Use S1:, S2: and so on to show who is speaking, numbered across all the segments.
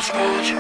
S1: заснуть.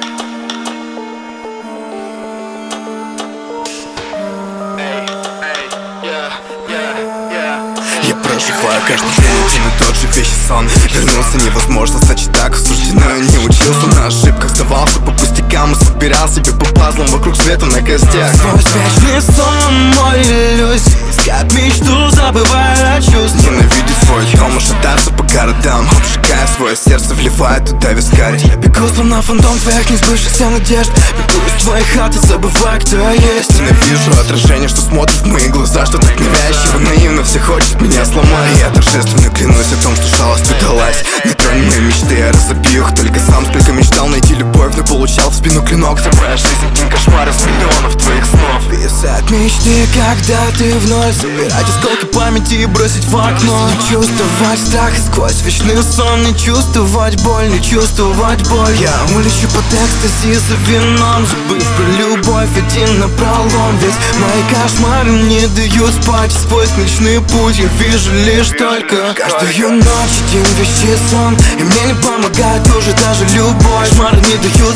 S2: Я проживаю каждый день один и тот же вещий сон. Вернулся невозможно, значит так суждено. Не учился на ошибках, сдавался по пустякам и собирал себе по пазлам вокруг света на костях.
S3: Сквозь вечный сон мой иллюзий, искать мечту, забывая о чувствах.
S2: Ненавидеть свой дом, шататься по городам, обжигая свое сердце, вливая туда вискарь.
S3: Я бегу словно фантом твоих несбывшихся надежд. Бегу из твоей хаты, забывая, кто я есть.
S2: Ненавижу отражение, что смотрит в мои глаза, что так навязчиво, наивно все хочет меня сломать. Я торжественно клянусь о том, что жалость удалась. Не тронь мои мечты, я разобью их. Только сам сколько мечтал найти любовь, но получал в спину клинок. Забрая жизнь один кошмар из миллионов твоих снов.
S3: Писать мечты, когда ты вновь собирать осколки памяти и бросить в окно. Не чувствовать страх сквозь вечный сон. Не чувствовать боль, не чувствовать боль. Я улечу под экстази за вином, забыв про любовь один напролом. Ведь мои кошмары не дают спать. Сквозь ночной путь я вижу лишь только каждую ночь один вещий сон. И мне не помогает уже даже любовь. Кошмары не дают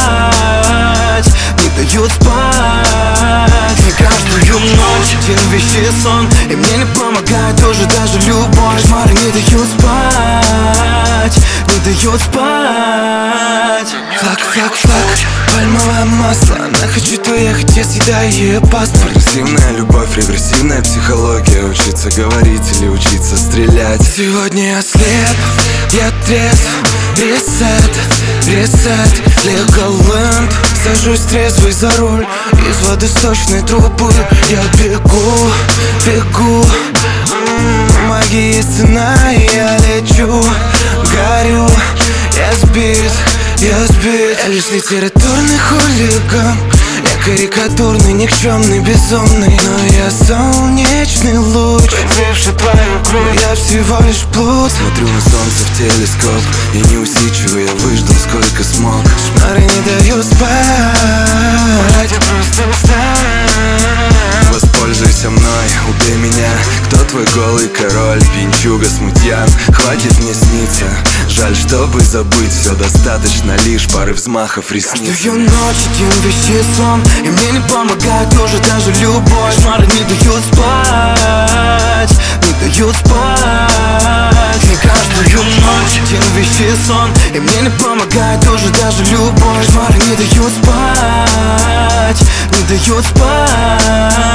S3: спать, не дают спать. И каждую ночь один вещий сон. И мне не помогает уже даже любовь. Кошмары не дают спать, не дают спать. Флаг, флаг, флаг, пальмовое масло. Она хочет уехать, я съедаю ее паспорт.
S2: Прогрессивная любовь, регрессивная психология. Учиться говорить или учиться стрелять.
S3: Сегодня я слеп, я трезв. Ресет, ресет, Леголенд. Сажусь трезвый за руль из водосточной трубы. Я бегу, бегу. Магия цена, я лечу, горю. Я сбит, я сбит. Я лишь литературный хулиган. Я карикатурный, никчемный, безумный. Но я солнечный луч, пронзивший твою грудь. Я всего лишь плут.
S2: Смотрю на солнце в телескоп и не усидчивый, я выждал сколько смог.
S3: Кошмары не дают спать. Я просто устал.
S2: Воспользуйся мной, убей меня. Кто твой голый король, пинчуга, смутьян? Хватит мне сниться, жаль, чтобы забыть. Все достаточно лишь пары взмахов ресниц.
S3: Каждую ночь один вещий сон. И мне не помогает уже даже любовь. Кошмары не дают спать, не дают спать. И каждую ночь один вещий сон. И мне не помогает уже даже любовь. Кошмары не дают спать, не дают спать.